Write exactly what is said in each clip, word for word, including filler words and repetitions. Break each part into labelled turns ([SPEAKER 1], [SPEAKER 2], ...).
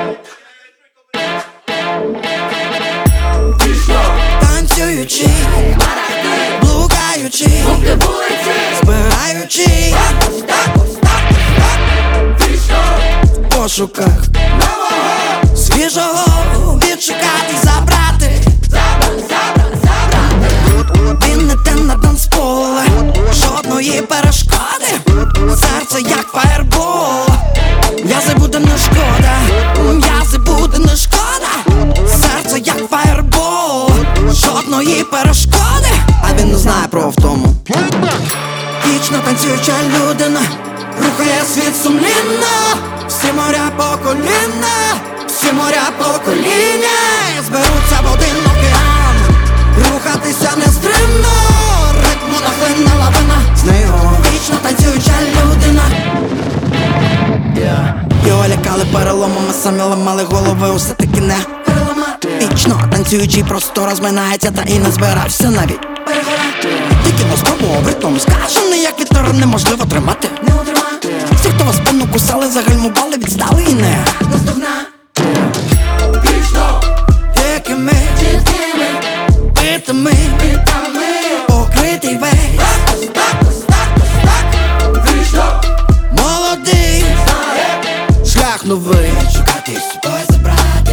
[SPEAKER 1] Танцюючи, блукаючи, збираючи в пошуках свіжого відшукати, забрати. Він не те на танцполе, жодної перешкоди. Серце як фаєрбол, м'язи буде не шкода, м'язи буде не шкода. Серце як фаєрбол, жодної перешкоди. А він не знає про втому. Вічно танцююча людина рухає світ сумлінно. Всі моря по коліна, всі моря по коліна зберуться в один океан, рухатися нестримно, ритму нахлинна лавина. З нею вічно танцююча людина. yeah. Його лякали переломами, самі ламали голови, усе таки не переламати. Вічно танцюючий просто розминається, та і не збирався навіть тільки не спробував ритм скажений, як вітер неможливо тримати. Всі, хто вас спину кусали, загальмували, відстали і не наздогна. Вічно якими битими, покритий весь молодий, шлях новий, шукати з собою забрати.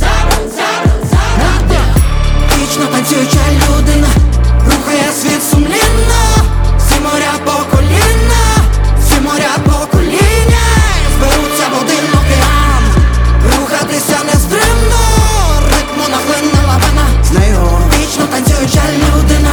[SPEAKER 1] Вічно танцююча людина рухає світ сумлінно. Всі моря по коліна, всі моря по коліна зберуться в один океан, рухатися нестримно, ритму нахлинна лавина. З нею вічно танцююча людина.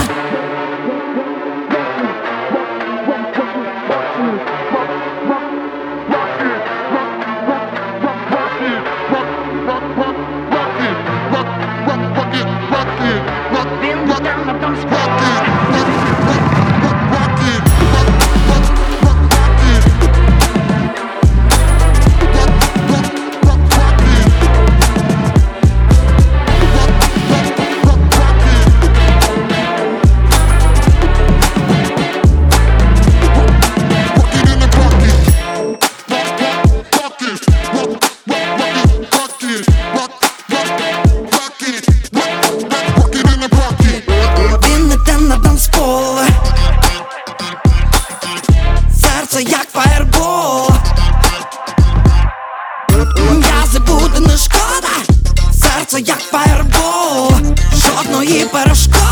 [SPEAKER 1] Серце як фаєрбол, м'язи буде не шкода. Серце як фаєрбол, жодної перешкоди.